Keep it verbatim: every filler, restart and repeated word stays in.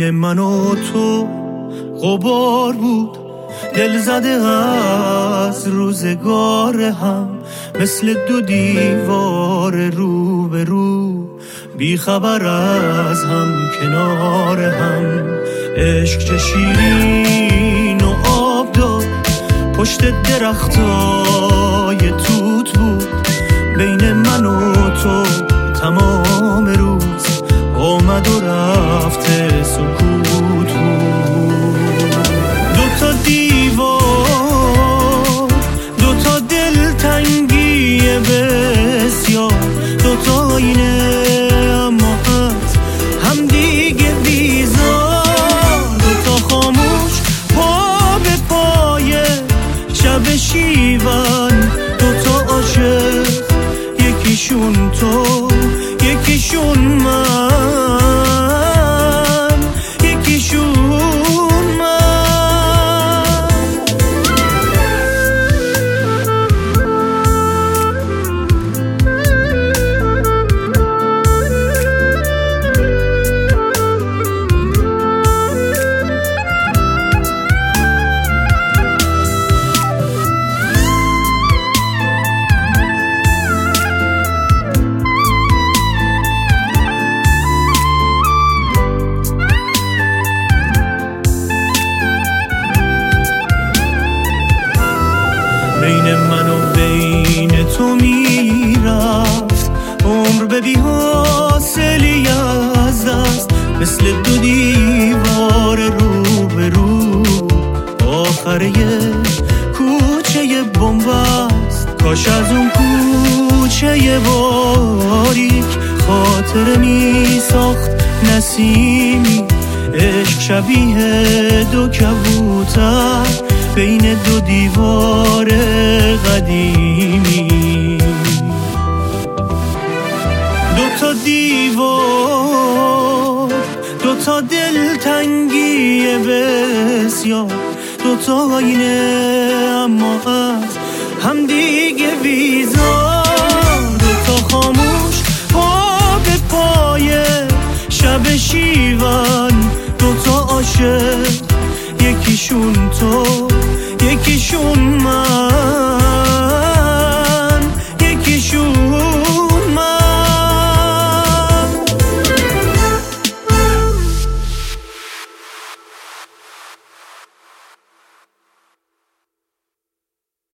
بین من و تو غبار بود، دل زده از روزگار هم، مثل دو دیوار رو به رو، بی خبر از هم کنار هم. عشق چه شیرین و آب داد، پشت درختای توت بود، بین من و تو تمام روز آمد و رفته سکوت بود. دوتا دیوار، دوتا دلتنگی بسیار، دوتا آینه اما از هم دیگه بیزار، دوتا خاموش پا به پای شب شیون، دوتا عاشق، یکیشون تو یکیشون من، یکیشون من. بین من و بین تو میرفت عمر به بی حاصلی از دست، مثل دو دیوار رو به رو، آخره کوچه بنبست. کاش از اون کوچه باریک خاطر می ساخت نسیمی، عشق شبیه دو کبوتر بین دو دیوار قدیمی. دوتا دیوار، دوتا دلتنگی بسیار، دوتا آینه اما از هم دیگه بیزار، دوتا خاموش پا به پای شب شیون، دوتا عاشق، یکیشون تو